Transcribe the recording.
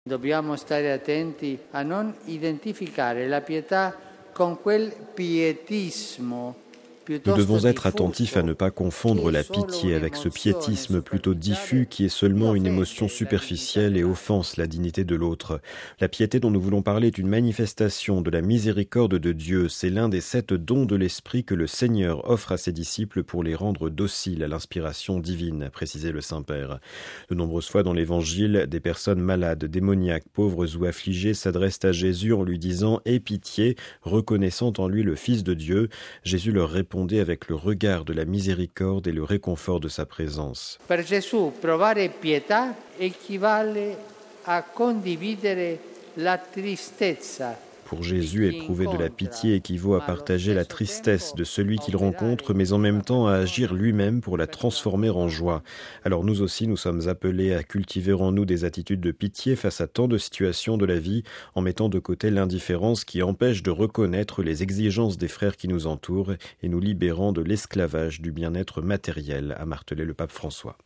Dobbiamo stare attenti a non identificare la pietà con quel pietismo. Nous devons être attentifs à ne pas confondre la pitié avec ce piétisme plutôt diffus qui est seulement une émotion superficielle et offense la dignité de l'autre. La piété dont nous voulons parler est une manifestation de la miséricorde de Dieu. C'est l'un des 7 dons de l'Esprit que le Seigneur offre à ses disciples pour les rendre dociles à l'inspiration divine, a précisé le Saint-Père. De nombreuses fois dans l'Évangile, des personnes malades, démoniaques, pauvres ou affligées s'adressent à Jésus en lui disant « Aie pitié », reconnaissant en lui le Fils de Dieu. Jésus leur répondait avec le regard de la miséricorde et le réconfort de sa présence. Per Gesù provare pietà equivale a condividere la tristezza. Pour Jésus, éprouver de la pitié équivaut à partager la tristesse de celui qu'il rencontre, mais en même temps à agir lui-même pour la transformer en joie. Alors nous aussi, nous sommes appelés à cultiver en nous des attitudes de pitié face à tant de situations de la vie, en mettant de côté l'indifférence qui empêche de reconnaître les exigences des frères qui nous entourent et nous libérant de l'esclavage du bien-être matériel, a martelé le pape François.